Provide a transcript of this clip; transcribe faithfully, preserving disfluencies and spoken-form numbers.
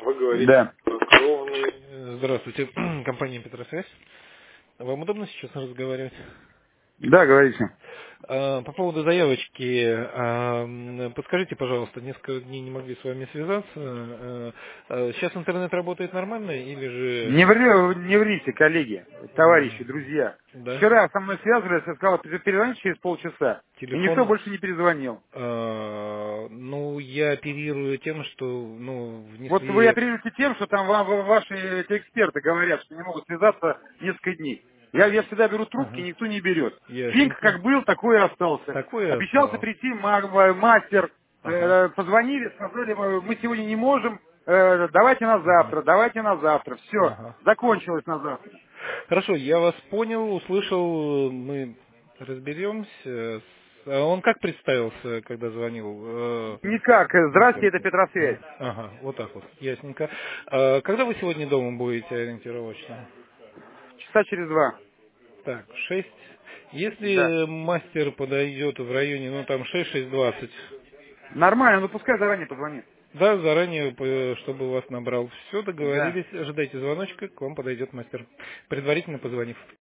Вы говорите, Да. кровный. Э, Здравствуйте, компания Петросвязь. Вам удобно сейчас разговаривать? Да, говорите. А, По поводу заявочки, а, м, подскажите, пожалуйста, несколько дней не могли с вами связаться. А, а, Сейчас интернет работает нормально или же... Не, ври, не врите, коллеги, м, товарищи, друзья. Да, Вчера со мной связывались, я сказал, «Ты перезвони через полчаса. И никто телефон... больше не перезвонил. а, Ну, я оперирую тем, что ну, Вот вы внесли... оперируете тем, что там вам ва- ваши эти эксперты говорят, что не могут связаться несколько дней. Я, я всегда беру трубки, Ага, никто не берет. Финк ясненько. как был, такой и остался. Такое Обещался осталось. прийти ма- ма- мастер, Ага. э, позвонили, сказали, мы мы сегодня не можем, э, давайте на Мгм. завтра, давайте на завтра. Все, Ага. закончилось на завтра. Хорошо, я вас понял, услышал, мы разберемся. А он как представился, когда звонил? Э, Никак. Э, Мастер. Здрасте, это Петросвязь. Ага, ага, вот так вот, ясненько. А когда вы сегодня дома будете ориентировочно? Часа через два. Так, шесть. Да. Если мастер подойдет в районе, ну там шесть, шесть двадцать, Нормально, ну пускай заранее позвонит. да, заранее, э, чтобы вас набрал. Все, Да. договорились, ожидайте звоночка, к вам подойдет мастер, предварительно позвонив.